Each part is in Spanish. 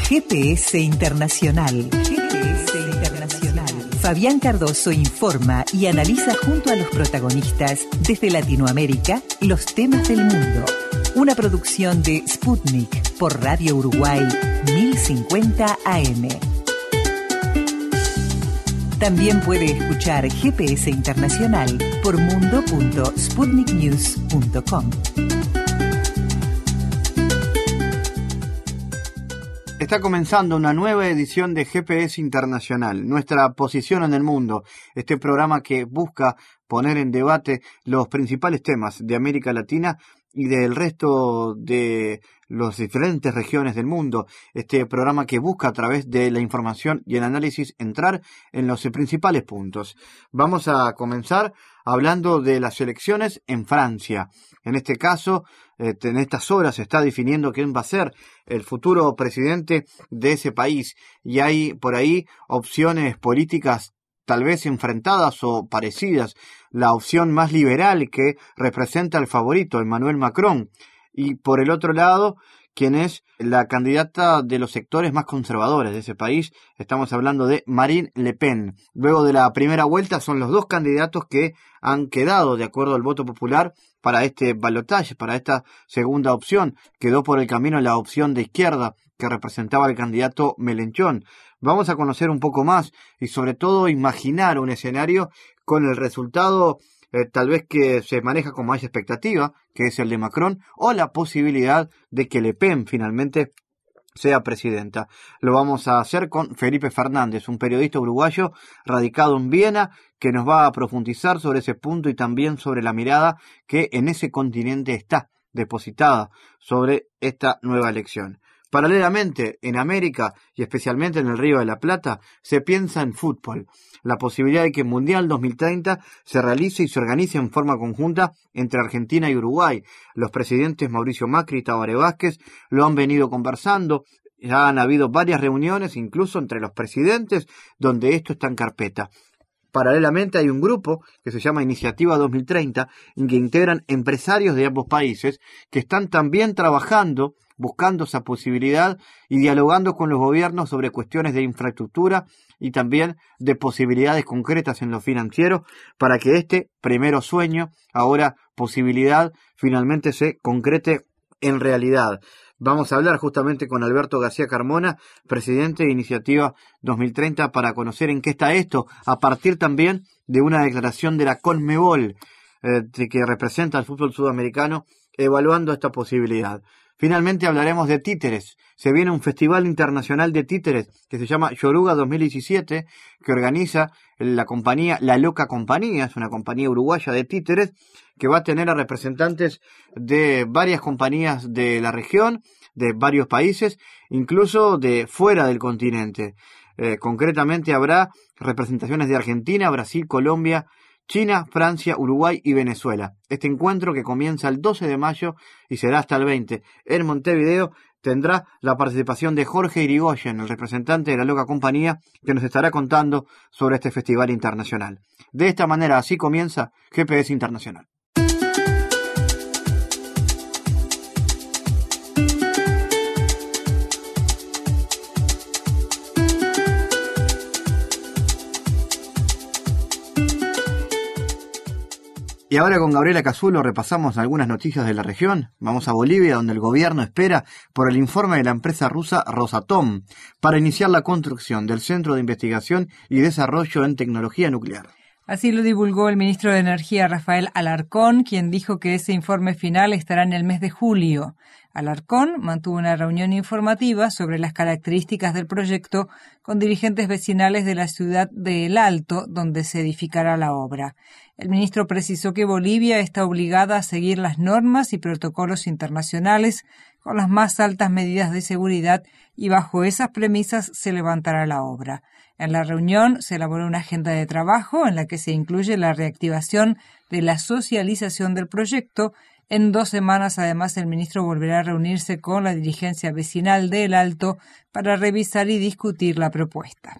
GPS Internacional. GPS Internacional. Fabián Cardoso informa y analiza junto a los protagonistas desde Latinoamérica los temas del mundo. Una producción de Sputnik por Radio Uruguay 1050 AM. También puede escuchar GPS Internacional por mundo.sputniknews.com. Está comenzando una nueva edición de GPS Internacional, nuestra posición en el mundo, este programa que busca poner en debate los principales temas de América Latina y del resto de las diferentes regiones del mundo. Este programa que busca a través de la información y el análisis entrar en los principales puntos. Vamos a comenzar hablando de las elecciones en Francia. En este caso, en estas horas se está definiendo quién va a ser el futuro presidente de ese país y hay por ahí opciones políticas tal vez enfrentadas o parecidas. La opción más liberal que representa al favorito, Emmanuel Macron, y por el otro lado, quien es la candidata de los sectores más conservadores de ese país. Estamos hablando de Marine Le Pen. Luego de la primera vuelta son los dos candidatos que han quedado de acuerdo al voto popular para este balotaje, para esta segunda opción. Quedó por el camino la opción de izquierda que representaba al candidato Mélenchon. Vamos a conocer un poco más y sobre todo imaginar un escenario con el resultado tal vez que se maneja con más expectativa, que es el de Macron, o la posibilidad de que Le Pen finalmente sea presidenta. Lo vamos a hacer con Felipe Fernández, un periodista uruguayo radicado en Viena, que nos va a profundizar sobre ese punto y también sobre la mirada que en ese continente está depositada sobre esta nueva elección. Paralelamente, en América y especialmente en el Río de la Plata, se piensa en fútbol. La posibilidad de que el Mundial 2030 se realice y se organice en forma conjunta entre Argentina y Uruguay. Los presidentes Mauricio Macri y Tabaré Vázquez lo han venido conversando. Ya han habido varias reuniones, incluso entre los presidentes, donde esto está en carpeta. Paralelamente hay un grupo que se llama Iniciativa 2030, en que integran empresarios de ambos países que están también trabajando, buscando esa posibilidad y dialogando con los gobiernos sobre cuestiones de infraestructura y también de posibilidades concretas en lo financiero para que este primero sueño, ahora posibilidad, finalmente se concrete en realidad. Vamos a hablar justamente con Alberto García Carmona, presidente de Iniciativa 2030, para conocer en qué está esto, a partir también de una declaración de la CONMEBOL, que representa al fútbol sudamericano, evaluando esta posibilidad. Finalmente hablaremos de títeres. Se viene un festival internacional de títeres que se llama Yoruga 2017, que organiza la compañía La Loca Compañía, es una compañía uruguaya de títeres, que va a tener a representantes de varias compañías de la región, de varios países, incluso de fuera del continente. Concretamente habrá representaciones de Argentina, Brasil, Colombia, China, Francia, Uruguay y Venezuela. Este encuentro, que comienza el 12 de mayo y será hasta el 20 en Montevideo, tendrá la participación de Jorge Irigoyen, el representante de La Loca Compañía, que nos estará contando sobre este festival internacional. De esta manera, así comienza GPS Internacional. Y ahora con Gabriela Casulo repasamos algunas noticias de la región. Vamos a Bolivia, donde el gobierno espera por el informe de la empresa rusa Rosatom para iniciar la construcción del Centro de Investigación y Desarrollo en Tecnología Nuclear. Así lo divulgó el ministro de Energía, Rafael Alarcón, quien dijo que ese informe final estará en el mes de julio. Alarcón mantuvo una reunión informativa sobre las características del proyecto con dirigentes vecinales de la ciudad de El Alto, donde se edificará la obra. El ministro precisó que Bolivia está obligada a seguir las normas y protocolos internacionales con las más altas medidas de seguridad y bajo esas premisas se levantará la obra. En la reunión se elaboró una agenda de trabajo en la que se incluye la reactivación de la socialización del proyecto. En 2 semanas, además, el ministro volverá a reunirse con la dirigencia vecinal de El Alto para revisar y discutir la propuesta.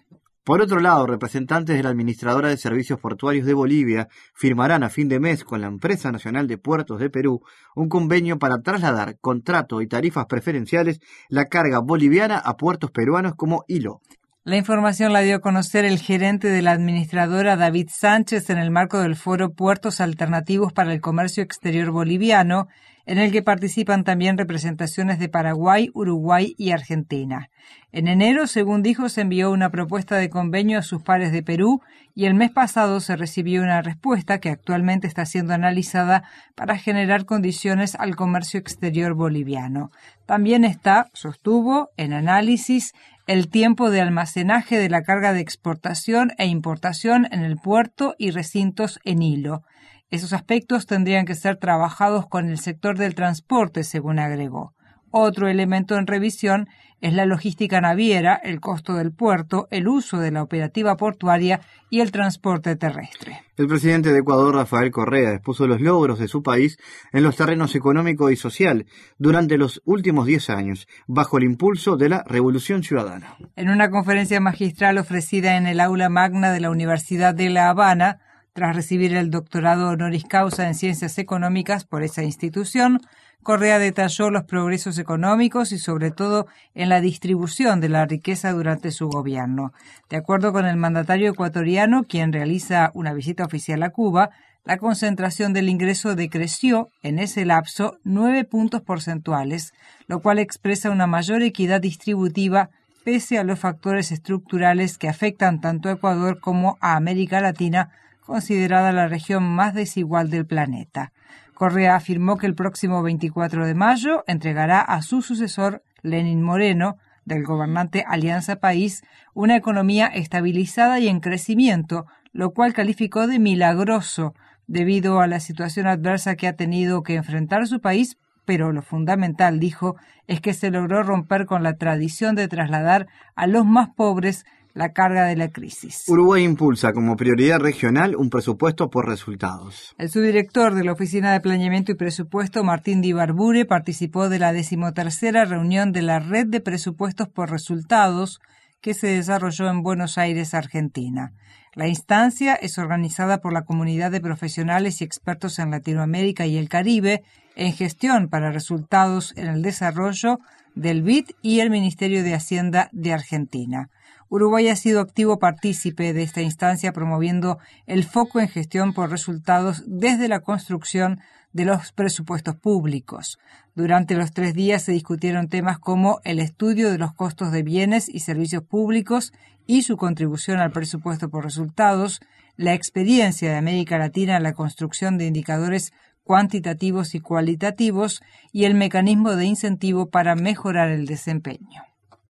Por otro lado, representantes de la Administradora de Servicios Portuarios de Bolivia firmarán a fin de mes con la Empresa Nacional de Puertos de Perú un convenio para trasladar contrato y tarifas preferenciales la carga boliviana a puertos peruanos como hilo. La información la dio a conocer el gerente de la administradora, David Sánchez, en el marco del foro Puertos Alternativos para el Comercio Exterior Boliviano, en el que participan también representaciones de Paraguay, Uruguay y Argentina. En enero, según dijo, se envió una propuesta de convenio a sus pares de Perú y el mes pasado se recibió una respuesta que actualmente está siendo analizada para generar condiciones al comercio exterior boliviano. También está, sostuvo, en análisis el tiempo de almacenaje de la carga de exportación e importación en el puerto y recintos en hilo. Esos aspectos tendrían que ser trabajados con el sector del transporte, según agregó. Otro elemento en revisión es la logística naviera, el costo del puerto, el uso de la operativa portuaria y el transporte terrestre. El presidente de Ecuador, Rafael Correa, expuso los logros de su país en los terrenos económico y social durante los últimos 10 años, bajo el impulso de la Revolución Ciudadana. En una conferencia magistral ofrecida en el aula magna de la Universidad de La Habana, tras recibir el doctorado honoris causa en Ciencias Económicas por esa institución, Correa detalló los progresos económicos y sobre todo en la distribución de la riqueza durante su gobierno. De acuerdo con el mandatario ecuatoriano, quien realiza una visita oficial a Cuba, la concentración del ingreso decreció en ese lapso 9 puntos porcentuales, lo cual expresa una mayor equidad distributiva pese a los factores estructurales que afectan tanto a Ecuador como a América Latina, considerada la región más desigual del planeta. Correa afirmó que el próximo 24 de mayo entregará a su sucesor, Lenín Moreno, del gobernante Alianza País, una economía estabilizada y en crecimiento, lo cual calificó de milagroso debido a la situación adversa que ha tenido que enfrentar su país, pero lo fundamental, dijo, es que se logró romper con la tradición de trasladar a los más pobres la carga de la crisis. Uruguay impulsa como prioridad regional un presupuesto por resultados. El subdirector de la Oficina de Planeamiento y Presupuesto, Martín Di Barbure, participó de la 13ª reunión de la Red de Presupuestos por Resultados que se desarrolló en Buenos Aires, Argentina. La instancia es organizada por la comunidad de profesionales y expertos en Latinoamérica y el Caribe en gestión para resultados en el desarrollo del BID y el Ministerio de Hacienda de Argentina. Uruguay ha sido activo partícipe de esta instancia promoviendo el foco en gestión por resultados desde la construcción de los presupuestos públicos. Durante los 3 días se discutieron temas como el estudio de los costos de bienes y servicios públicos y su contribución al presupuesto por resultados, la experiencia de América Latina en la construcción de indicadores cuantitativos y cualitativos y el mecanismo de incentivo para mejorar el desempeño.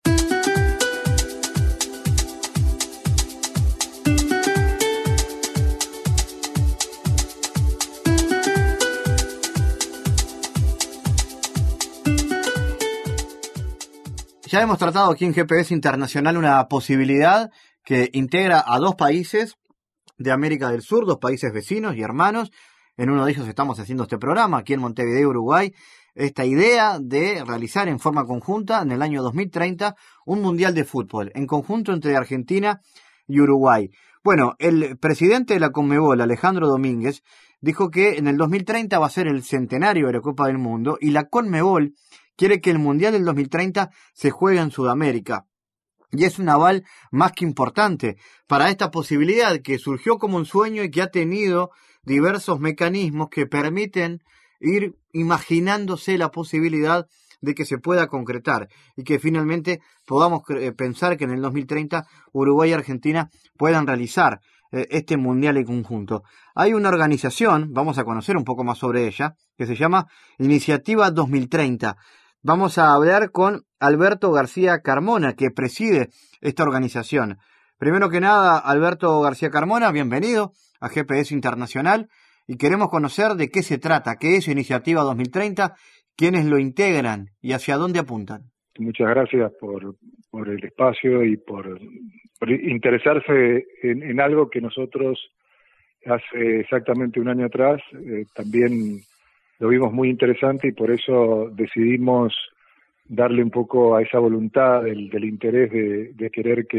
Ya hemos tratado aquí en GPS Internacional una posibilidad que integra a 2 países de América del Sur, 2 países vecinos y hermanos. En uno de ellos estamos haciendo este programa, aquí en Montevideo, Uruguay, esta idea de realizar en forma conjunta en el año 2030 un mundial de fútbol, en conjunto entre Argentina y Uruguay. Bueno, el presidente de la Conmebol, Alejandro Domínguez, dijo que en el 2030 va a ser el centenario de la Copa del Mundo y la Conmebol quiere que el Mundial del 2030 se juegue en Sudamérica. Y es un aval más que importante para esta posibilidad que surgió como un sueño y que ha tenido diversos mecanismos que permiten ir imaginándose la posibilidad de que se pueda concretar y que finalmente podamos pensar que en el 2030 Uruguay y Argentina puedan realizar este mundial en conjunto. Hay una organización, vamos a conocer un poco más sobre ella, que se llama Iniciativa 2030. Vamos a hablar con Alberto García Carmona, que preside esta organización. Primero que nada, Alberto García Carmona, bienvenido a GPS Internacional y queremos conocer de qué se trata, qué es Iniciativa 2030, quiénes lo integran y hacia dónde apuntan. Muchas gracias por el espacio y por interesarse en algo que nosotros hace exactamente un año atrás también lo vimos muy interesante y por eso decidimos darle un poco a esa voluntad del interés de querer que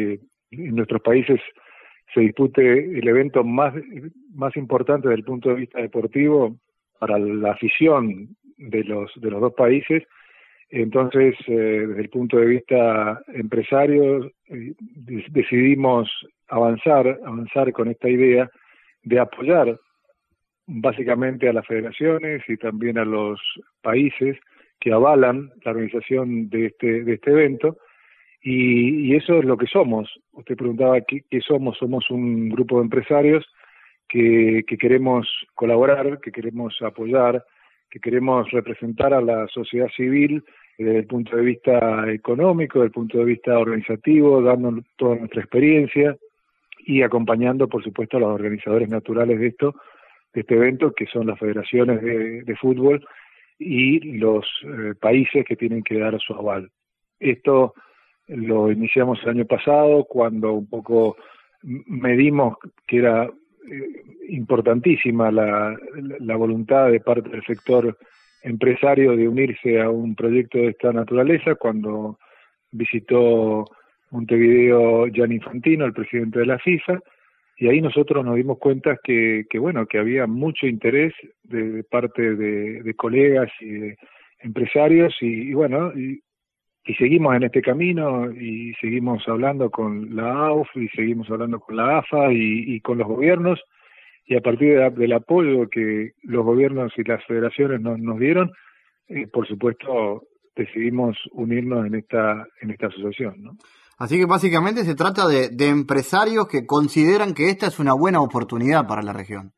en nuestros países se dispute el evento más importante desde el punto de vista deportivo para la afición de los dos países. Entonces, desde el punto de vista empresario, decidimos avanzar con esta idea de apoyar básicamente a las federaciones y también a los países que avalan la organización de este evento. Y eso es lo que somos. Usted preguntaba qué somos. Somos un grupo de empresarios que queremos colaborar, que queremos apoyar, que queremos representar a la sociedad civil desde el punto de vista económico, desde el punto de vista organizativo, dando toda nuestra experiencia y acompañando, por supuesto, a los organizadores naturales de este evento, que son las federaciones de fútbol y los países que tienen que dar su aval. Esto lo iniciamos el año pasado, cuando un poco medimos que era importantísima la voluntad de parte del sector empresario de unirse a un proyecto de esta naturaleza, cuando visitó Montevideo Gianni Infantino, el presidente de la FIFA, y ahí nosotros nos dimos cuenta que había mucho interés de parte de colegas y de empresarios, y seguimos en este camino, y seguimos hablando con la AUF, y seguimos hablando con la AFA y con los gobiernos, y a partir del apoyo que los gobiernos y las federaciones nos dieron, por supuesto decidimos unirnos en esta asociación, ¿no? Así que básicamente se trata de empresarios que consideran que esta es una buena oportunidad para la región.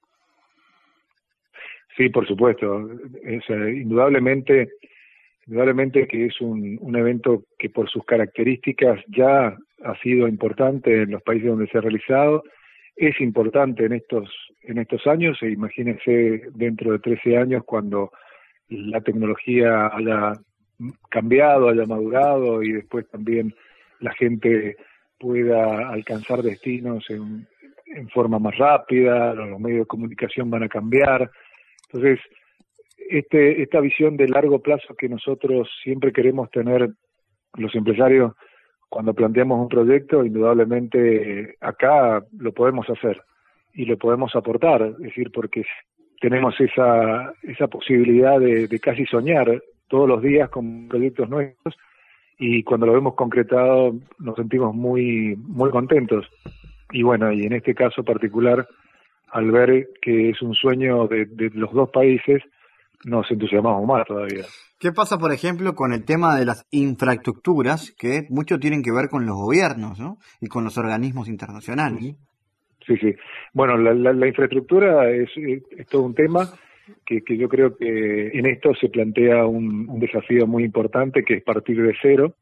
Sí, por supuesto. Indudablemente que es un evento que por sus características ya ha sido importante en los países donde se ha realizado, es importante en estos años, e imagínense dentro de 13 años cuando la tecnología haya cambiado, haya madurado y después también la gente pueda alcanzar destinos en forma más rápida, los medios de comunicación van a cambiar. Entonces, esta visión de largo plazo que nosotros siempre queremos tener los empresarios cuando planteamos un proyecto, indudablemente acá lo podemos hacer y lo podemos aportar, es decir, porque tenemos esa posibilidad de casi soñar todos los días con proyectos nuevos, y cuando lo vemos concretado nos sentimos muy muy contentos. Y y en este caso particular, al ver que es un sueño de los dos países, nos entusiasmamos más todavía. ¿Qué pasa, por ejemplo, con el tema de las infraestructuras, que mucho tienen que ver con los gobiernos, ¿no? Y con los organismos internacionales? Sí. Bueno, la infraestructura es todo un tema que yo creo que en esto se plantea un desafío muy importante, que es partir de cero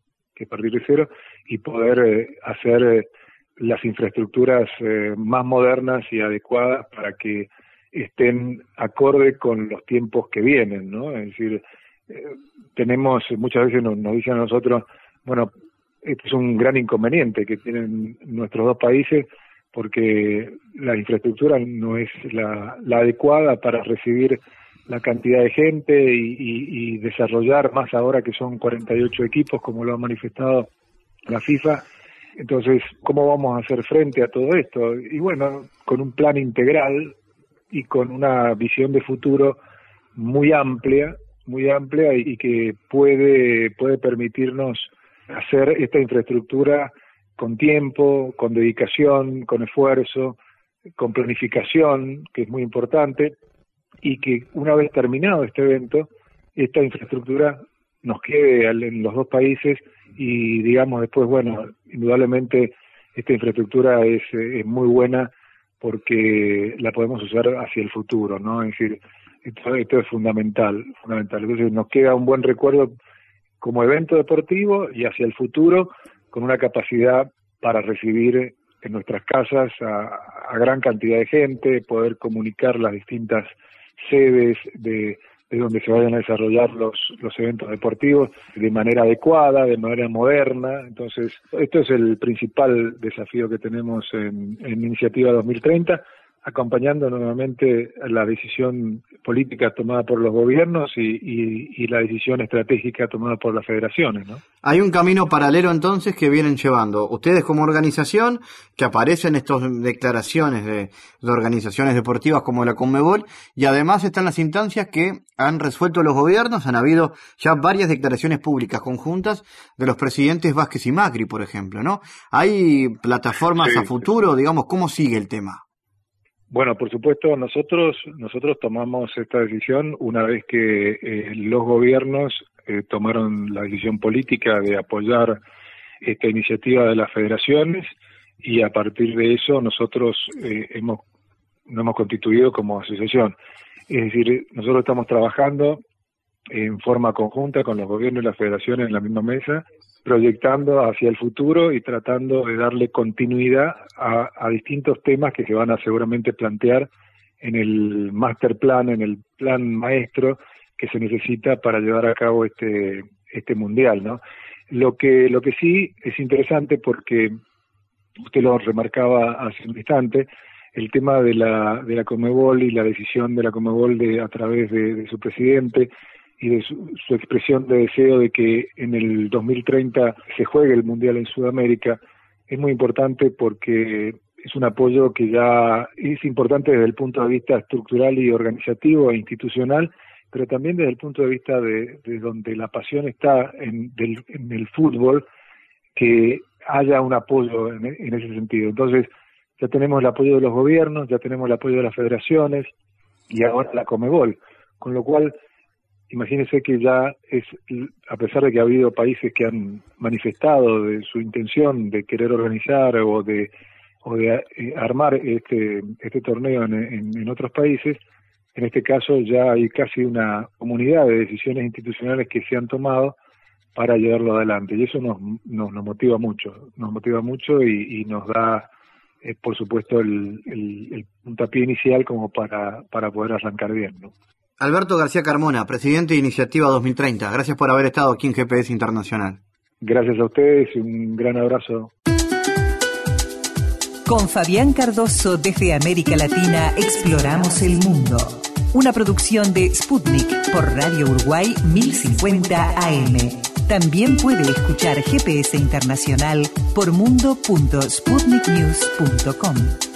y poder hacer las infraestructuras más modernas y adecuadas para que estén acorde con los tiempos que vienen, ¿no? Es decir, tenemos, muchas veces nos dicen a nosotros, este es un gran inconveniente que tienen nuestros dos países, porque la infraestructura no es la adecuada para recibir la cantidad de gente y desarrollar más ahora que son 48 equipos, como lo ha manifestado la FIFA. Entonces, ¿cómo vamos a hacer frente a todo esto? Y con un plan integral y con una visión de futuro muy amplia y que puede permitirnos hacer esta infraestructura con tiempo, con dedicación, con esfuerzo, con planificación, que es muy importante, y que una vez terminado este evento, esta infraestructura nos quede en los dos países y digamos después, indudablemente esta infraestructura es muy buena porque la podemos usar hacia el futuro, ¿no? Es decir, esto es fundamental. Entonces nos queda un buen recuerdo como evento deportivo y hacia el futuro con una capacidad para recibir en nuestras casas a gran cantidad de gente, poder comunicar las distintas sedes de donde se vayan a desarrollar los eventos deportivos de manera adecuada, de manera moderna. Entonces, esto es el principal desafío que tenemos en Iniciativa 2030, acompañando nuevamente la decisión política tomada por los gobiernos y la decisión estratégica tomada por las federaciones, ¿no? Hay un camino paralelo entonces que vienen llevando ustedes como organización, que aparecen estas declaraciones de organizaciones deportivas como la Conmebol, y además están las instancias que han resuelto los gobiernos. Han habido ya varias declaraciones públicas conjuntas de los presidentes Vázquez y Macri, por ejemplo, ¿no? ¿Hay plataformas a futuro? Digamos, ¿cómo sigue el tema? Bueno, por supuesto, nosotros tomamos esta decisión una vez que los gobiernos tomaron la decisión política de apoyar esta iniciativa de las federaciones, y a partir de eso nosotros nos hemos constituido como asociación. Es decir, nosotros estamos trabajando en forma conjunta con los gobiernos y las federaciones en la misma mesa, proyectando hacia el futuro y tratando de darle continuidad a distintos temas que se van a seguramente plantear en el master plan, en el plan maestro que se necesita para llevar a cabo este mundial, ¿no? Lo que sí es interesante, porque usted lo remarcaba hace un instante, el tema de la Conmebol y la decisión de la Conmebol a través de su presidente y de su expresión de deseo de que en el 2030 se juegue el Mundial en Sudamérica, es muy importante porque es un apoyo que ya es importante desde el punto de vista estructural y organizativo e institucional, pero también desde el punto de vista de donde la pasión está en el fútbol, que haya un apoyo en ese sentido. Entonces, ya tenemos el apoyo de los gobiernos, ya tenemos el apoyo de las federaciones y ahora la Conmebol, con lo cual imagínense que ya a pesar de que ha habido países que han manifestado de su intención de querer organizar o de armar este torneo en otros países, en este caso ya hay casi una comunidad de decisiones institucionales que se han tomado para llevarlo adelante, y eso nos motiva mucho y nos da por supuesto el puntapié inicial como para poder arrancar bien, ¿no? Alberto García Carmona, presidente de Iniciativa 2030. Gracias por haber estado aquí en GPS Internacional. Gracias a ustedes y un gran abrazo. Con Fabián Cardoso desde América Latina exploramos el mundo. Una producción de Sputnik por Radio Uruguay 1050 AM. También puede escuchar GPS Internacional por mundo.sputniknews.com.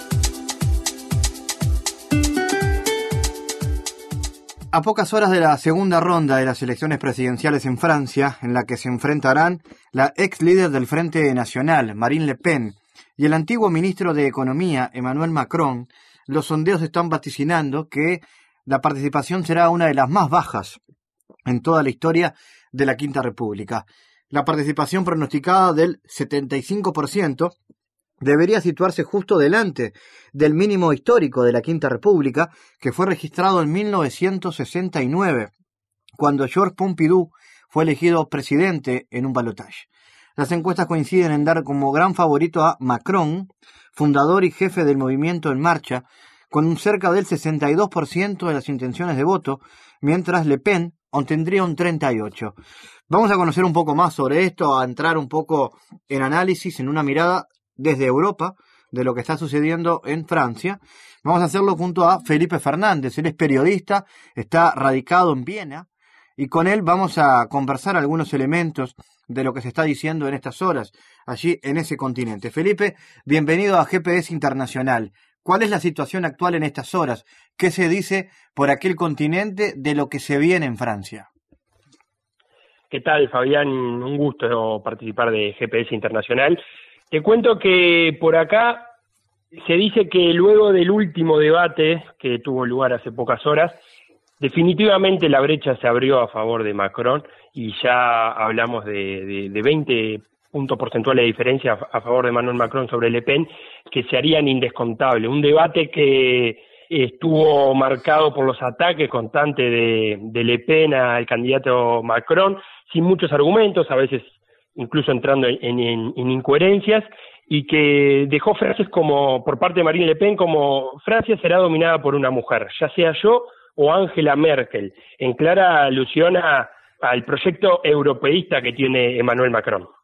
A pocas horas de la segunda ronda de las elecciones presidenciales en Francia, en la que se enfrentarán la ex líder del Frente Nacional, Marine Le Pen, y el antiguo ministro de Economía, Emmanuel Macron, los sondeos están vaticinando que la participación será una de las más bajas en toda la historia de la Quinta República. La participación pronosticada del 75% debería situarse justo delante del mínimo histórico de la Quinta República, que fue registrado en 1969, cuando Georges Pompidou fue elegido presidente en un balotaje. Las encuestas coinciden en dar como gran favorito a Macron, fundador y jefe del movimiento En Marcha, con un cerca del 62% de las intenciones de voto, mientras Le Pen obtendría un 38%. Vamos a conocer un poco más sobre esto, a entrar un poco en análisis, en una mirada desde Europa, de lo que está sucediendo en Francia. Vamos a hacerlo junto a Felipe Fernández. Él es periodista, está radicado en Viena, y con él vamos a conversar algunos elementos de lo que se está diciendo en estas horas, allí en ese continente. Felipe, bienvenido a GPS Internacional. ¿Cuál es la situación actual en estas horas? ¿Qué se dice por aquel continente de lo que se viene en Francia? ¿Qué tal, Fabián? Un gusto participar de GPS Internacional. Te cuento que por acá se dice que luego del último debate que tuvo lugar hace pocas horas, definitivamente la brecha se abrió a favor de Macron y ya hablamos de 20 puntos porcentuales de diferencia a favor de Emmanuel Macron sobre Le Pen, que se harían indescontables. Un debate que estuvo marcado por los ataques constantes de Le Pen al candidato Macron, sin muchos argumentos, a veces incluso entrando en incoherencias, y que dejó frases como, por parte de Marine Le Pen, como Francia será dominada por una mujer, ya sea yo o Angela Merkel, en clara alusión al proyecto europeísta que tiene Emmanuel Macron.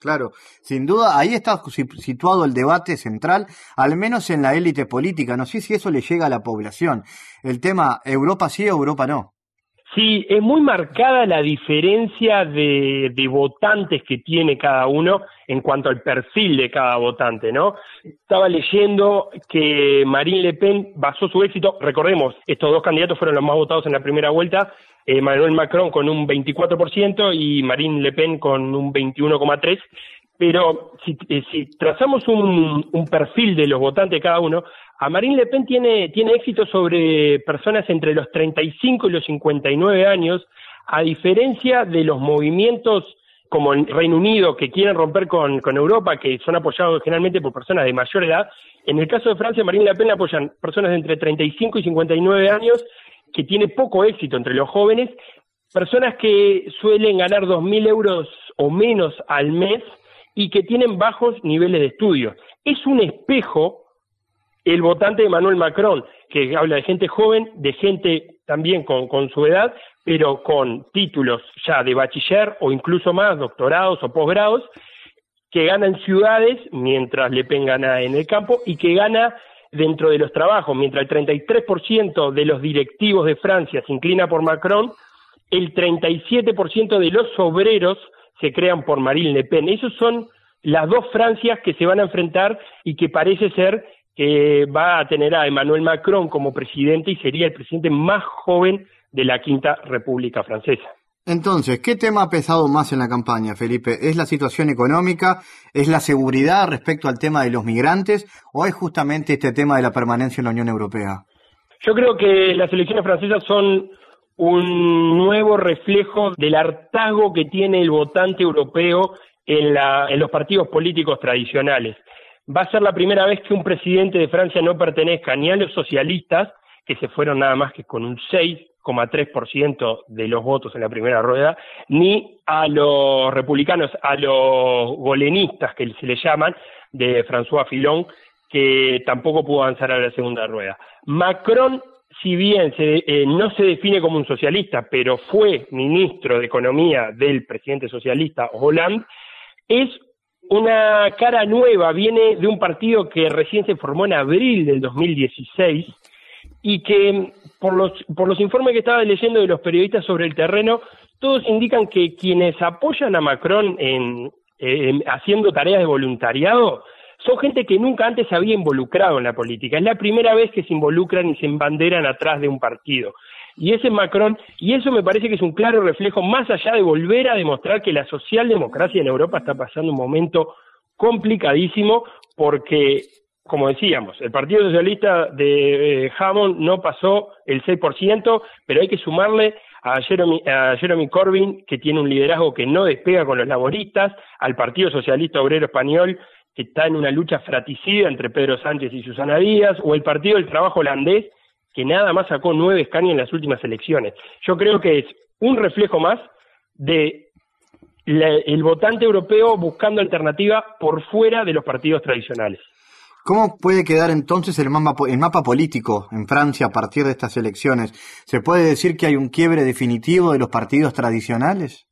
Claro, sin duda, ahí está situado el debate central, al menos en la élite política. No sé si eso le llega a la población. El tema Europa sí, Europa no. Sí, es muy marcada la diferencia de votantes que tiene cada uno en cuanto al perfil de cada votante, ¿no? Estaba leyendo que Marine Le Pen basó su éxito, recordemos, estos dos candidatos fueron los más votados en la primera vuelta, Emmanuel Macron con un 24% y Marine Le Pen con un 21,3%, pero si trazamos un perfil de los votantes de cada uno, a Marine Le Pen tiene éxito sobre personas entre los 35 y los 59 años, a diferencia de los movimientos como en Reino Unido que quieren romper con Europa, que son apoyados generalmente por personas de mayor edad. En el caso de Francia, Marine Le Pen apoyan personas de entre 35 y 59 años, que tiene poco éxito entre los jóvenes, personas que suelen ganar 2.000 euros o menos al mes y que tienen bajos niveles de estudio. Es un espejo el votante de Emmanuel Macron, que habla de gente joven, de gente también con su edad, pero con títulos ya de bachiller o incluso más, doctorados o posgrados, que gana en ciudades mientras Le Pen gana en el campo y que gana dentro de los trabajos. Mientras el 33% de los directivos de Francia se inclina por Macron, el 37% de los obreros se crean por Marine Le Pen. Esas son las dos Francias que se van a enfrentar y que parece ser que va a tener a Emmanuel Macron como presidente y sería el presidente más joven de la Quinta República Francesa. Entonces, ¿qué tema ha pesado más en la campaña, Felipe? ¿Es la situación económica? ¿Es la seguridad respecto al tema de los migrantes? ¿O es justamente este tema de la permanencia en la Unión Europea? Yo creo que las elecciones francesas son un nuevo reflejo del hartazgo que tiene el votante europeo en los partidos políticos tradicionales. Va a ser la primera vez que un presidente de Francia no pertenezca ni a los socialistas, que se fueron nada más que con un 6,3% de los votos en la primera rueda, ni a los republicanos, a los golenistas, que se le llaman, de François Fillon, que tampoco pudo avanzar a la segunda rueda. Macron, si bien no se define como un socialista, pero fue ministro de Economía del presidente socialista Hollande, es una cara nueva, viene de un partido que recién se formó en abril del 2016 y que por los informes que estaba leyendo de los periodistas sobre el terreno, todos indican que quienes apoyan a Macron haciendo tareas de voluntariado son gente que nunca antes se había involucrado en la política. Es la primera vez que se involucran y se embanderan atrás de un partido. Y ese es Macron, y eso me parece que es un claro reflejo, más allá de volver a demostrar que la socialdemocracia en Europa está pasando un momento complicadísimo, porque, como decíamos, el Partido Socialista de Hammond no pasó el 6%, pero hay que sumarle a Jeremy Corbyn, que tiene un liderazgo que no despega con los laboristas, al Partido Socialista Obrero Español, que está en una lucha fratricida entre Pedro Sánchez y Susana Díaz, o el Partido del Trabajo holandés, que nada más sacó 9 escaños en las últimas elecciones. Yo creo que es un reflejo más de el votante europeo buscando alternativa por fuera de los partidos tradicionales. ¿Cómo puede quedar entonces el mapa político en Francia a partir de estas elecciones? ¿Se puede decir que hay un quiebre definitivo de los partidos tradicionales?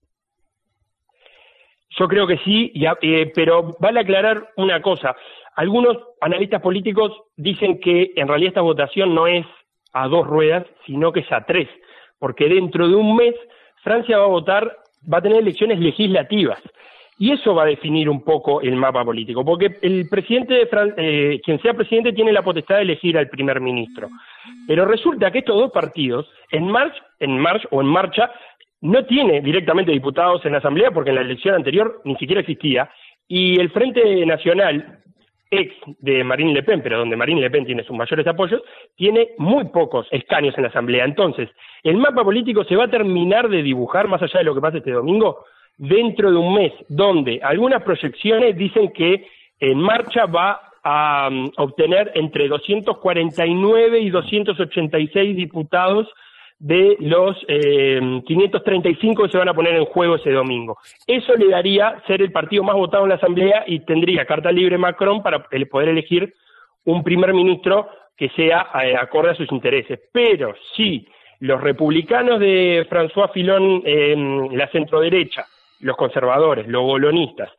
Yo creo que sí, pero vale aclarar una cosa. Algunos analistas políticos dicen que en realidad esta votación no es a 2 ruedas, sino que es a 3, porque dentro de un mes Francia va a tener elecciones legislativas, y eso va a definir un poco el mapa político, porque el presidente de Francia, quien sea presidente, tiene la potestad de elegir al primer ministro, pero resulta que estos dos partidos, en marcha, no tiene directamente diputados en la Asamblea, porque en la elección anterior ni siquiera existía, y el Frente Nacional, ex de Marine Le Pen, pero donde Marine Le Pen tiene sus mayores apoyos, tiene muy pocos escaños en la Asamblea. Entonces, el mapa político se va a terminar de dibujar, más allá de lo que pase este domingo, dentro de un mes, donde algunas proyecciones dicen que En Marcha va a obtener entre 249 y 286 diputados de los 535 que se van a poner en juego ese domingo. Eso le daría ser el partido más votado en la Asamblea y tendría carta libre Macron para poder elegir un primer ministro que sea acorde a sus intereses. Pero si los republicanos de François Fillon, la centroderecha, los conservadores, los bolonistas,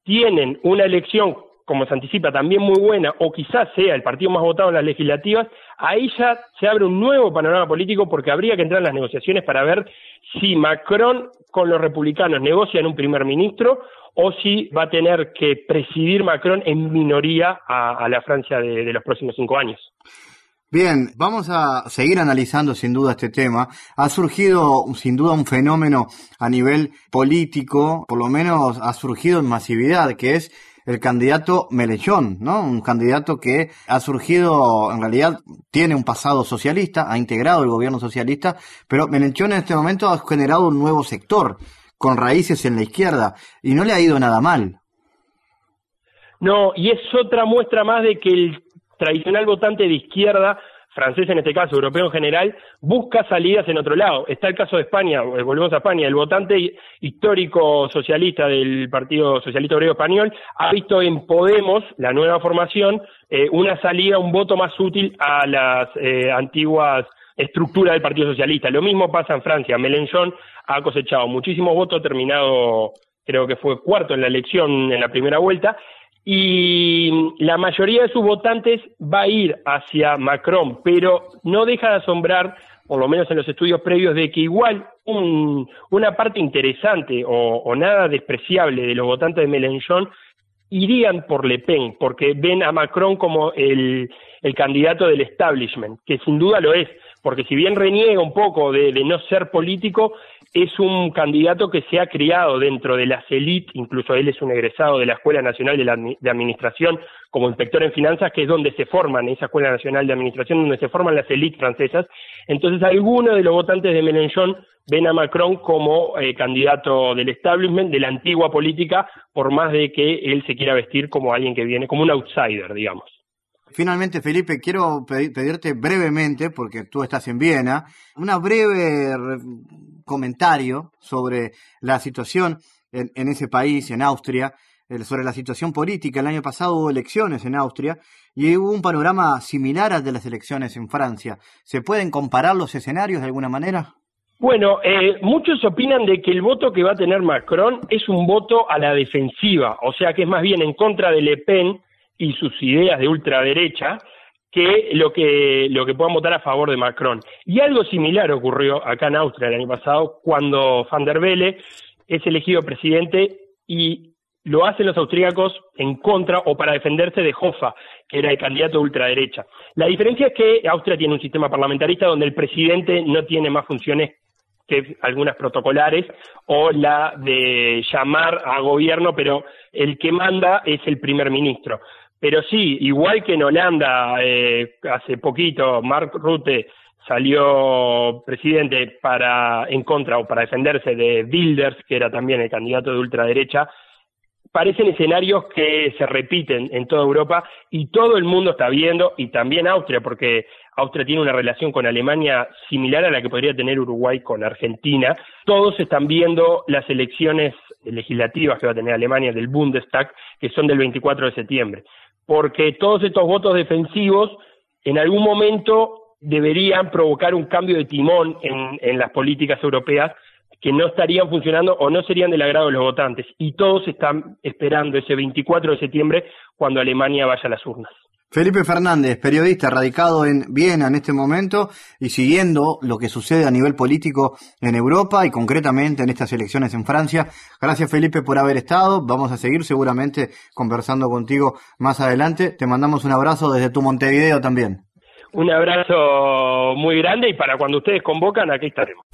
tienen una elección, como se anticipa, también muy buena, o quizás sea el partido más votado en las legislativas, ahí ya se abre un nuevo panorama político, porque habría que entrar en las negociaciones para ver si Macron con los republicanos negocian un primer ministro o si va a tener que presidir Macron en minoría a la Francia de los próximos 5 años. Bien, vamos a seguir analizando sin duda este tema. Ha surgido sin duda un fenómeno a nivel político, por lo menos ha surgido en masividad, que es el candidato Mélenchon, ¿no? Un candidato que ha surgido, en realidad tiene un pasado socialista, ha integrado el gobierno socialista, pero Mélenchon en este momento ha generado un nuevo sector con raíces en la izquierda y no le ha ido nada mal. No, y es otra muestra más de que el tradicional votante de izquierda, francés en este caso, europeo en general, busca salidas en otro lado. Está el caso de España, volvemos a España, el votante histórico socialista del Partido Socialista Obrero Español ha visto en Podemos, la nueva formación, una salida, un voto más útil a las antiguas estructuras del Partido Socialista. Lo mismo pasa en Francia. Mélenchon ha cosechado muchísimos votos, terminado, creo que fue cuarto en la elección en la primera vuelta, y la mayoría de sus votantes va a ir hacia Macron, pero no deja de asombrar, por lo menos en los estudios previos, de que igual una parte interesante o nada despreciable de los votantes de Mélenchon irían por Le Pen, porque ven a Macron como el candidato del establishment, que sin duda lo es, porque si bien reniega un poco de no ser político, es un candidato que se ha criado dentro de las élites, incluso él es un egresado de la Escuela Nacional de Administración como inspector en finanzas, que es donde se forman, esa Escuela Nacional de Administración, donde se forman las élites francesas. Entonces algunos de los votantes de Mélenchon ven a Macron como candidato del establishment, de la antigua política, por más de que él se quiera vestir como alguien que viene, como un outsider, digamos. Finalmente, Felipe, quiero pedirte brevemente, porque tú estás en Viena, una breve comentario sobre la situación en ese país, en Austria, sobre la situación política. El año pasado hubo elecciones en Austria y hubo un panorama similar al de las elecciones en Francia. ¿Se pueden comparar los escenarios de alguna manera? Bueno, muchos opinan de que el voto que va a tener Macron es un voto a la defensiva, o sea que es más bien en contra de Le Pen y sus ideas de ultraderecha que lo que puedan votar a favor de Macron. Y algo similar ocurrió acá en Austria el año pasado, cuando Van der Bellen es elegido presidente y lo hacen los austríacos en contra o para defenderse de Hofer, que era el candidato de ultraderecha. La diferencia es que Austria tiene un sistema parlamentarista donde el presidente no tiene más funciones que algunas protocolares, o la de llamar a gobierno, pero el que manda es el primer ministro. Pero sí, igual que en Holanda, hace poquito, Mark Rutte salió presidente en contra o para defenderse de Wilders, que era también el candidato de ultraderecha. Parecen escenarios que se repiten en toda Europa y todo el mundo está viendo, y también Austria, porque Austria tiene una relación con Alemania similar a la que podría tener Uruguay con Argentina. Todos están viendo las elecciones legislativas que va a tener Alemania del Bundestag, que son del 24 de septiembre. Porque todos estos votos defensivos en algún momento deberían provocar un cambio de timón en las políticas europeas que no estarían funcionando o no serían del agrado de los votantes. Y todos están esperando ese 24 de septiembre cuando Alemania vaya a las urnas. Felipe Fernández, periodista radicado en Viena en este momento y siguiendo lo que sucede a nivel político en Europa y concretamente en estas elecciones en Francia. Gracias, Felipe, por haber estado. Vamos a seguir seguramente conversando contigo más adelante. Te mandamos un abrazo desde tu Montevideo también. Un abrazo muy grande y para cuando ustedes convocan, aquí estaremos.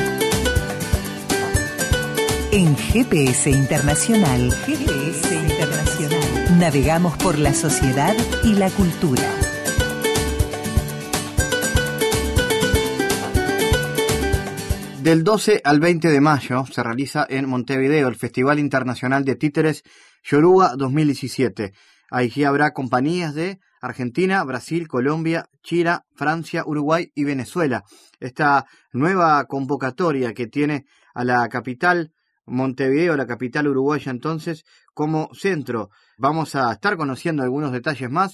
En GPS Internacional, navegamos por la sociedad y la cultura. Del 12 al 20 de mayo se realiza en Montevideo el Festival Internacional de Títeres Yoruba 2017. Allí habrá compañías de Argentina, Brasil, Colombia, Chile, Francia, Uruguay y Venezuela. Esta nueva convocatoria que tiene a la capital Montevideo, la capital uruguaya entonces, como centro. Vamos a estar conociendo algunos detalles más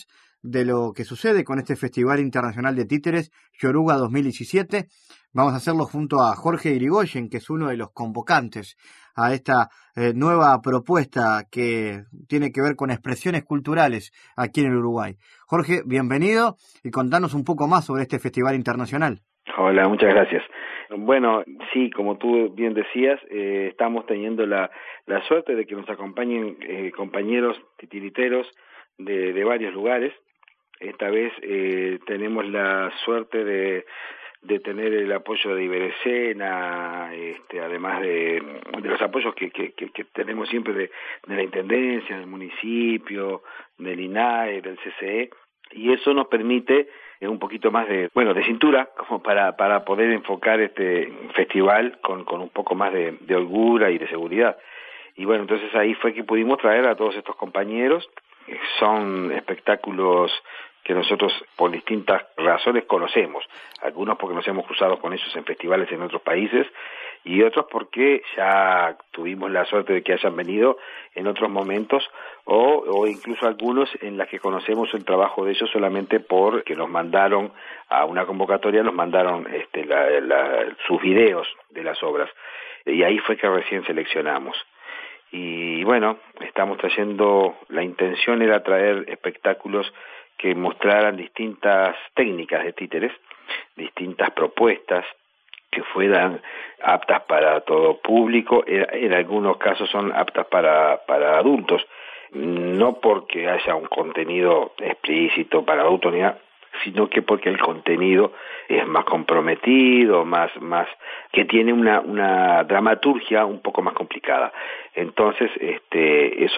de lo que sucede con este Festival Internacional de Títeres, Yoruga 2017. Vamos a hacerlo junto a Jorge Irigoyen, que es uno de los convocantes a esta nueva propuesta que tiene que ver con expresiones culturales aquí en el Uruguay. Jorge, bienvenido y contanos un poco más sobre este Festival Internacional. Hola, muchas gracias. Bueno, sí, como tú bien decías, estamos teniendo la suerte de que nos acompañen compañeros titiriteros de varios lugares. Esta vez tenemos la suerte de tener el apoyo de Iberescena, además de los apoyos que tenemos siempre de la Intendencia, del municipio, del INAE, del CCE, y eso nos permite un poquito más de cintura, como para poder enfocar este festival con un poco más de holgura y de seguridad. Y bueno, entonces ahí fue que pudimos traer a todos estos compañeros. Son espectáculos que nosotros por distintas razones conocemos, algunos porque nos hemos cruzado con ellos en festivales en otros países y otros porque ya tuvimos la suerte de que hayan venido en otros momentos o incluso algunos en las que conocemos el trabajo de ellos solamente porque nos mandaron a una convocatoria, nos mandaron sus videos de las obras y ahí fue que recién seleccionamos. Y bueno, estamos trayendo, la intención era traer espectáculos que mostraran distintas técnicas de títeres, distintas propuestas que fueran aptas para todo público, en algunos casos son aptas para adultos, no porque haya un contenido explícito para adultos ni nada, sino que porque el contenido es más comprometido, más que tiene una dramaturgia un poco más complicada. Entonces, eso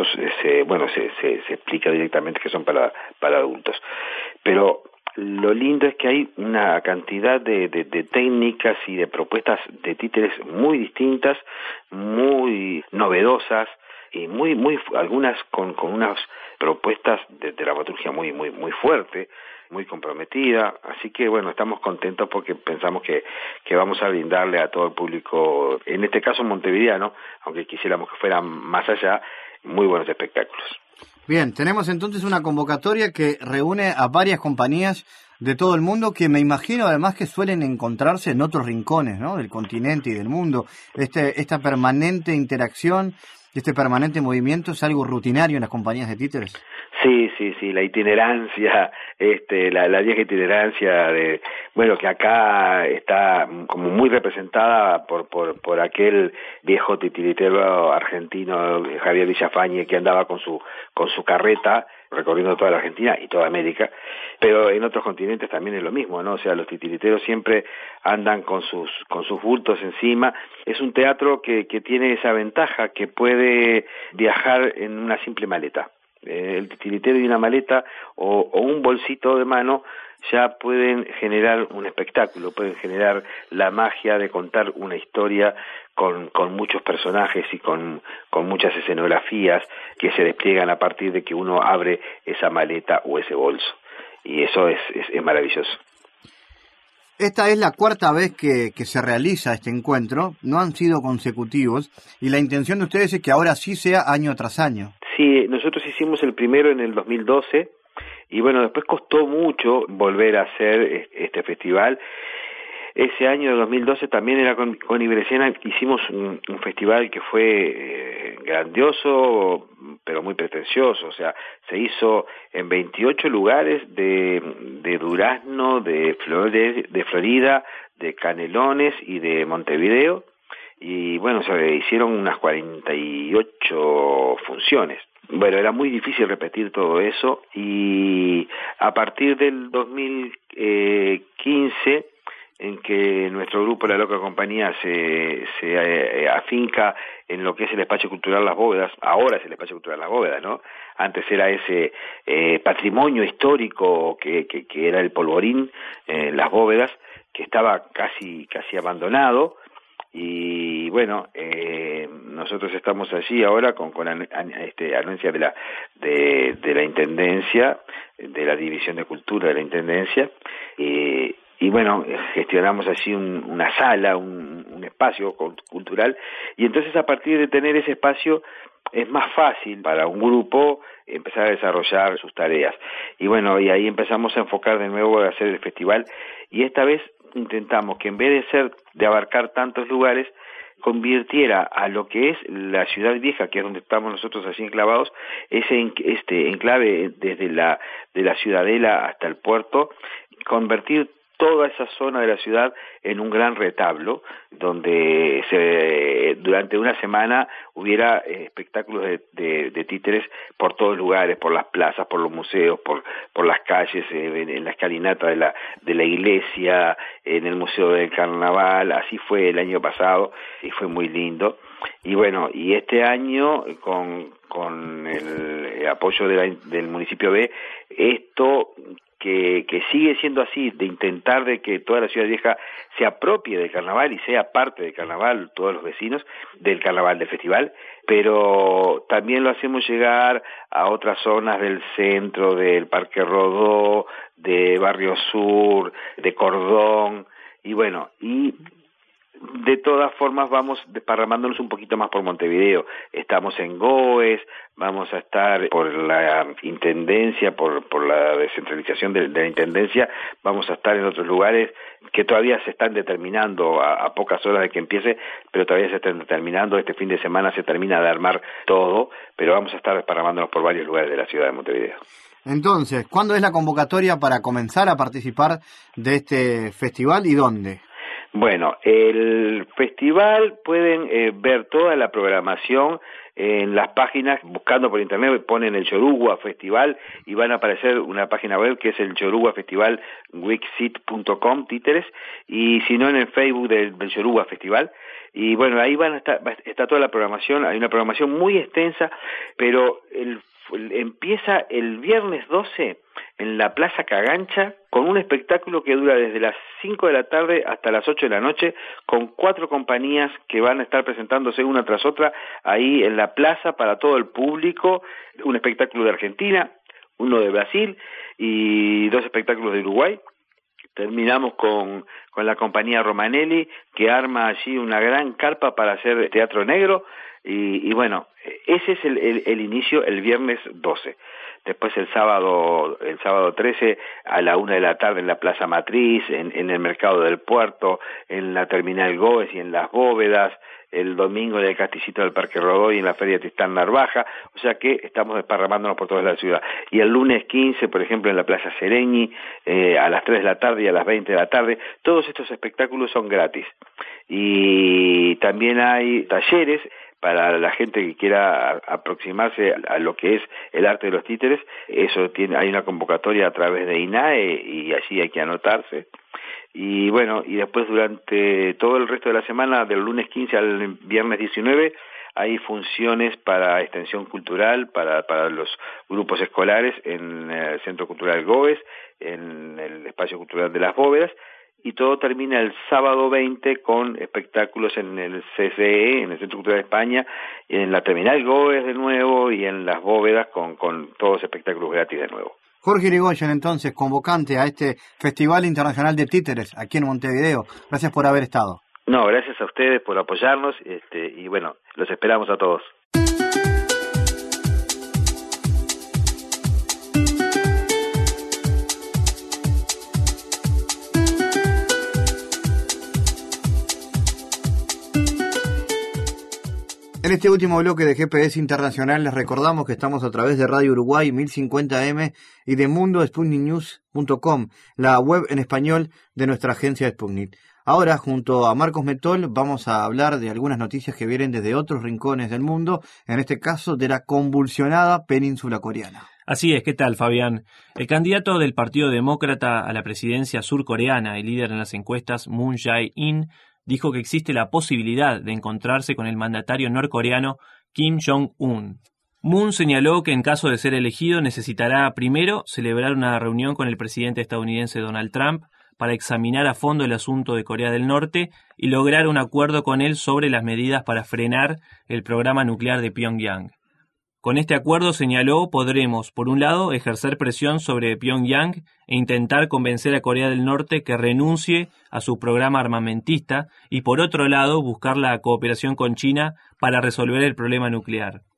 se explica directamente que son para adultos. Pero lo lindo es que hay una cantidad de técnicas y de propuestas de títeres muy distintas, muy novedosas y muy algunas con unas propuestas de dramaturgia muy fuerte, muy comprometida, así que bueno, estamos contentos porque pensamos que vamos a brindarle a todo el público, en este caso montevideano, aunque quisiéramos que fueran más allá, muy buenos espectáculos. Bien, tenemos entonces una convocatoria que reúne a varias compañías de todo el mundo que me imagino además que suelen encontrarse en otros rincones, ¿no?, del continente y del mundo. Esta permanente interacción, este permanente movimiento es algo rutinario en las compañías de títeres. Sí, la itinerancia, la vieja itinerancia que acá está como muy representada por aquel viejo titiritero argentino, Javier Villafañe, que andaba con su carreta recorriendo toda la Argentina y toda América, pero en otros continentes también es lo mismo, ¿no? O sea, los titiriteros siempre andan con sus bultos encima. Es un teatro que tiene esa ventaja, que puede viajar en una simple maleta. El titiritero y una maleta o un bolsito de mano ya pueden generar un espectáculo, pueden generar la magia de contar una historia con muchos personajes y con muchas escenografías que se despliegan a partir de que uno abre esa maleta o ese bolso. Y eso es maravilloso. Esta es la cuarta vez que se realiza este encuentro, no han sido consecutivos, y la intención de ustedes es que ahora sí sea año tras año. Sí, nosotros hicimos el primero en el 2012, y bueno, después costó mucho volver a hacer este festival. Ese año de 2012 también era con Iberescena, hicimos un festival que fue grandioso, pero muy pretencioso, o sea, se hizo en 28 lugares de Durazno, de Florida, de Canelones y de Montevideo, y bueno, se hicieron unas 48 funciones. Bueno, era muy difícil repetir todo eso, y a partir del 2015, en que nuestro grupo La Loca Compañía se afinca en lo que es el Espacio Cultural Las Bóvedas. Ahora es el Espacio Cultural Las Bóvedas, ¿no? Antes era ese patrimonio histórico que era el Polvorín, Las Bóvedas, que estaba casi abandonado. Y bueno, nosotros estamos allí ahora con anuencia de la Intendencia, de la División de Cultura de la Intendencia, y bueno, gestionamos allí una sala, un espacio cultural, y entonces a partir de tener ese espacio es más fácil para un grupo empezar a desarrollar sus tareas. Y bueno, y ahí empezamos a enfocar de nuevo a hacer el festival, y esta vez intentamos que en vez de abarcar tantos lugares, convirtiera a lo que es la ciudad vieja, que es donde estamos nosotros así enclavados, este enclave desde de la ciudadela hasta el puerto, convertir toda esa zona de la ciudad en un gran retablo, donde durante una semana hubiera espectáculos de títeres por todos lugares, por las plazas, por los museos, por las calles, en la escalinata de la iglesia, en el Museo del Carnaval. Así fue el año pasado y fue muy lindo. Y bueno, y este año con el apoyo del municipio B, esto que sigue siendo así, de intentar de que toda la ciudad vieja se apropie del carnaval y sea parte del carnaval, todos los vecinos del carnaval, del festival, pero también lo hacemos llegar a otras zonas del centro, del Parque Rodó, de Barrio Sur, de Cordón, y bueno, y de todas formas vamos desparramándonos un poquito más por Montevideo. Estamos en Goes, vamos a estar por la intendencia, por la descentralización de la intendencia, vamos a estar en otros lugares que todavía se están determinando a pocas horas de que empiece, pero todavía se están determinando. Este fin de semana se termina de armar todo, pero vamos a estar desparramándonos por varios lugares de la ciudad de Montevideo. Entonces, ¿cuándo es la convocatoria para comenzar a participar de este festival y dónde? Bueno, el festival pueden ver toda la programación en las páginas, buscando por internet, ponen el Yoruba Festival y van a aparecer una página web que es el Yoruba Festival wixsite.com, títeres, y si no en el Facebook del Yoruba Festival. Y bueno, ahí está toda la programación. Hay una programación muy extensa, pero empieza el viernes 12 en la Plaza Cagancha, con un espectáculo que dura desde las 5 de la tarde hasta las 8 de la noche, con 4 compañías que van a estar presentándose una tras otra ahí en la plaza para todo el público. Un espectáculo de Argentina, uno de Brasil y 2 espectáculos de Uruguay. Terminamos con la compañía Romanelli, que arma allí una gran carpa para hacer teatro negro. Y bueno, ese es el inicio, el viernes 12. Después el sábado 13 a la 1 de la tarde en la Plaza Matriz, en el Mercado del Puerto, en la Terminal Goes y en Las Bóvedas. El domingo en el Castillo del Parque Rodó y en la Feria Tristán Narvaja. O sea que estamos desparramándonos por toda la ciudad. Y el lunes 15, por ejemplo, en la Plaza Sereñi, a las 3 de la tarde y a las 20 de la tarde. Todos estos espectáculos son gratis. Y también hay talleres para la gente que quiera aproximarse a lo que es el arte de los títeres. Hay una convocatoria a través de INAE y allí hay que anotarse. Y bueno, y después durante todo el resto de la semana, del lunes 15 al viernes 19, hay funciones para extensión cultural, para los grupos escolares en el Centro Cultural Goes, en el Espacio Cultural de Las Bóvedas, y todo termina el sábado 20 con espectáculos en el CCE, en el Centro Cultural de España, en la Terminal Goes de nuevo y en Las Bóvedas con todos espectáculos gratis de nuevo. Jorge Irigoyen, entonces, convocante a este Festival Internacional de Títeres aquí en Montevideo. Gracias por haber estado. No, gracias a ustedes por apoyarnos y bueno, los esperamos a todos. En este último bloque de GPS Internacional les recordamos que estamos a través de Radio Uruguay 1050M y de mundosputniknews.com, la web en español de nuestra agencia Sputnik. Ahora, junto a Marcos Metol, vamos a hablar de algunas noticias que vienen desde otros rincones del mundo, en este caso de la convulsionada península coreana. Así es, ¿qué tal, Fabián? El candidato del Partido Demócrata a la presidencia surcoreana y líder en las encuestas, Moon Jae-in, dijo que existe la posibilidad de encontrarse con el mandatario norcoreano Kim Jong-un. Moon señaló que en caso de ser elegido necesitará primero celebrar una reunión con el presidente estadounidense Donald Trump para examinar a fondo el asunto de Corea del Norte y lograr un acuerdo con él sobre las medidas para frenar el programa nuclear de Pyongyang. Con este acuerdo, señaló, podremos, por un lado, ejercer presión sobre Pyongyang e intentar convencer a Corea del Norte que renuncie a su programa armamentista y, por otro lado, buscar la cooperación con China para resolver el problema nuclear.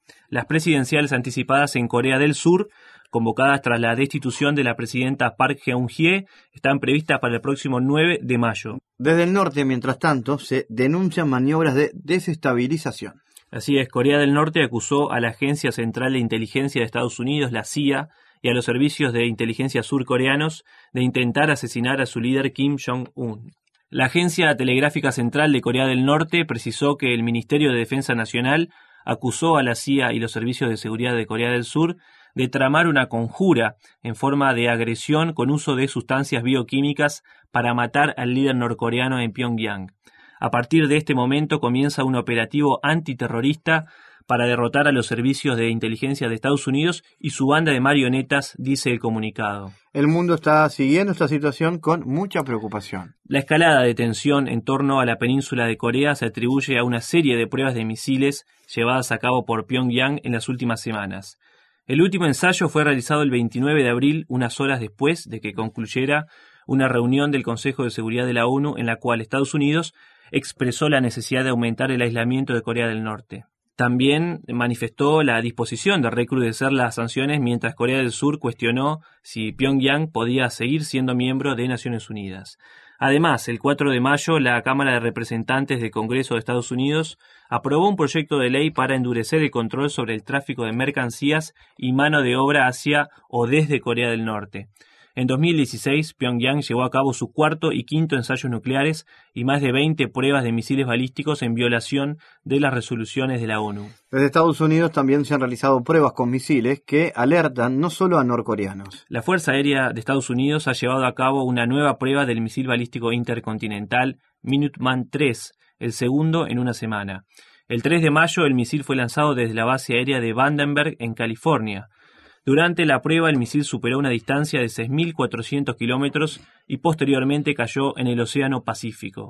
Las presidenciales anticipadas en Corea del Sur, convocadas tras la destitución de la presidenta Park Geun-hye, están previstas para el próximo 9 de mayo. Desde el norte, mientras tanto, se denuncian maniobras de desestabilización. Así es, Corea del Norte acusó a la Agencia Central de Inteligencia de Estados Unidos, la CIA, y a los servicios de inteligencia surcoreanos de intentar asesinar a su líder Kim Jong-un. La Agencia Telegráfica Central de Corea del Norte precisó que el Ministerio de Defensa Nacional acusó a la CIA y los servicios de seguridad de Corea del Sur de tramar una conjura en forma de agresión con uso de sustancias bioquímicas para matar al líder norcoreano en Pyongyang. A partir de este momento comienza un operativo antiterrorista para derrotar a los servicios de inteligencia de Estados Unidos y su banda de marionetas, dice el comunicado. El mundo está siguiendo esta situación con mucha preocupación. La escalada de tensión en torno a la península de Corea se atribuye a una serie de pruebas de misiles llevadas a cabo por Pyongyang en las últimas semanas. El último ensayo fue realizado el 29 de abril, unas horas después de que concluyera una reunión del Consejo de Seguridad de la ONU en la cual Estados Unidos expresó la necesidad de aumentar el aislamiento de Corea del Norte. También manifestó la disposición de recrudecer las sanciones mientras Corea del Sur cuestionó si Pyongyang podía seguir siendo miembro de Naciones Unidas. Además, el 4 de mayo, la Cámara de Representantes del Congreso de Estados Unidos aprobó un proyecto de ley para endurecer el control sobre el tráfico de mercancías y mano de obra hacia o desde Corea del Norte. En 2016, Pyongyang llevó a cabo su cuarto y quinto ensayos nucleares y más de 20 pruebas de misiles balísticos en violación de las resoluciones de la ONU. Desde Estados Unidos también se han realizado pruebas con misiles que alertan no solo a norcoreanos. La Fuerza Aérea de Estados Unidos ha llevado a cabo una nueva prueba del misil balístico intercontinental Minuteman III, el segundo en una semana. El 3 de mayo el misil fue lanzado desde la base aérea de Vandenberg en California. Durante la prueba, el misil superó una distancia de 6.400 kilómetros y posteriormente cayó en el Océano Pacífico.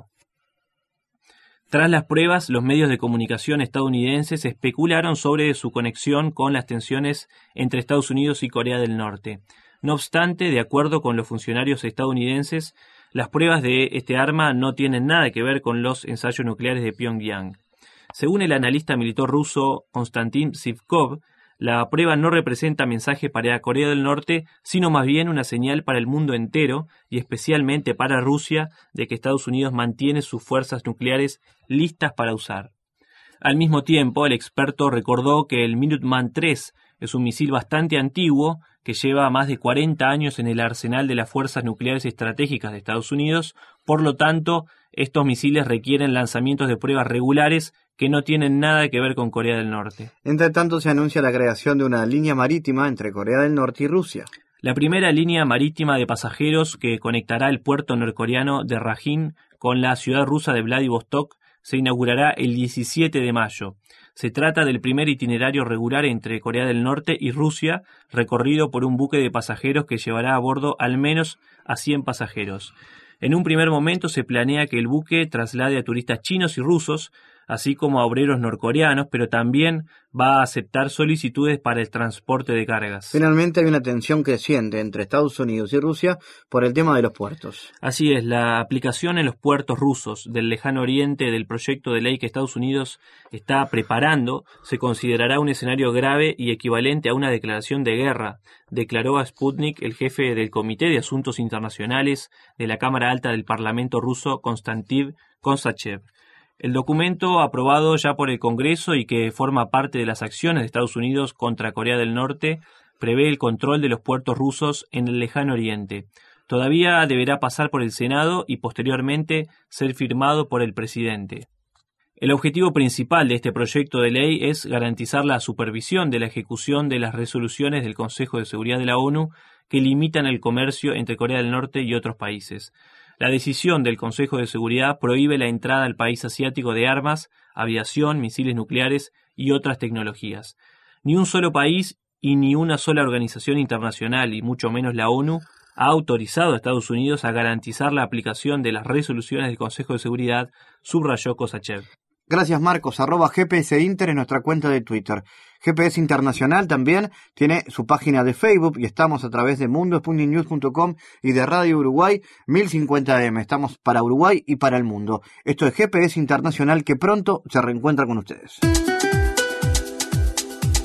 Tras las pruebas, los medios de comunicación estadounidenses especularon sobre su conexión con las tensiones entre Estados Unidos y Corea del Norte. No obstante, de acuerdo con los funcionarios estadounidenses, las pruebas de este arma no tienen nada que ver con los ensayos nucleares de Pyongyang. Según el analista militar ruso Konstantin Zhivkov, la prueba no representa mensaje para Corea del Norte, sino más bien una señal para el mundo entero y especialmente para Rusia de que Estados Unidos mantiene sus fuerzas nucleares listas para usar. Al mismo tiempo, el experto recordó que el Minuteman III es un misil bastante antiguo que lleva más de 40 años en el arsenal de las fuerzas nucleares estratégicas de Estados Unidos. Por lo tanto, estos misiles requieren lanzamientos de pruebas regulares que no tienen nada que ver con Corea del Norte. Entre tanto, se anuncia la creación de una línea marítima entre Corea del Norte y Rusia. La primera línea marítima de pasajeros que conectará el puerto norcoreano de Rajin con la ciudad rusa de Vladivostok se inaugurará el 17 de mayo. Se trata del primer itinerario regular entre Corea del Norte y Rusia, recorrido por un buque de pasajeros que llevará a bordo al menos a 100 pasajeros. En un primer momento se planea que el buque traslade a turistas chinos y rusos, así como a obreros norcoreanos, pero también va a aceptar solicitudes para el transporte de cargas. Finalmente hay una tensión creciente entre Estados Unidos y Rusia por el tema de los puertos. Así es, la aplicación en los puertos rusos del lejano oriente del proyecto de ley que Estados Unidos está preparando se considerará un escenario grave y equivalente a una declaración de guerra, declaró a Sputnik el jefe del Comité de Asuntos Internacionales de la Cámara Alta del Parlamento ruso, Konstantin Kosachev. El documento, aprobado ya por el Congreso y que forma parte de las acciones de Estados Unidos contra Corea del Norte, prevé el control de los puertos rusos en el lejano oriente. Todavía deberá pasar por el Senado y posteriormente ser firmado por el presidente. El objetivo principal de este proyecto de ley es garantizar la supervisión de la ejecución de las resoluciones del Consejo de Seguridad de la ONU que limitan el comercio entre Corea del Norte y otros países. La decisión del Consejo de Seguridad prohíbe la entrada al país asiático de armas, aviación, misiles nucleares y otras tecnologías. Ni un solo país y ni una sola organización internacional, y mucho menos la ONU, ha autorizado a Estados Unidos a garantizar la aplicación de las resoluciones del Consejo de Seguridad, subrayó Kosachev. Gracias, Marcos. @GPS Inter es nuestra cuenta de Twitter. GPS Internacional también tiene su página de Facebook y estamos a través de mundo.news.com y de Radio Uruguay 1050 AM. Estamos para Uruguay y para el mundo. Esto es GPS Internacional, que pronto se reencuentra con ustedes.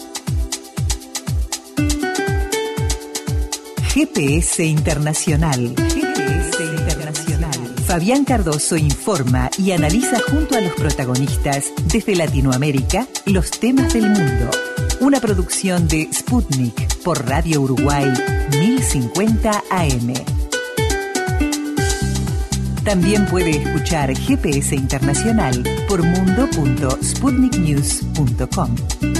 GPS Internacional. GPS Internacional. Fabián Cardoso informa y analiza junto a los protagonistas desde Latinoamérica los temas del mundo. Una producción de Sputnik por Radio Uruguay 1050 AM. También puede escuchar GPS Internacional por mundo.sputniknews.com.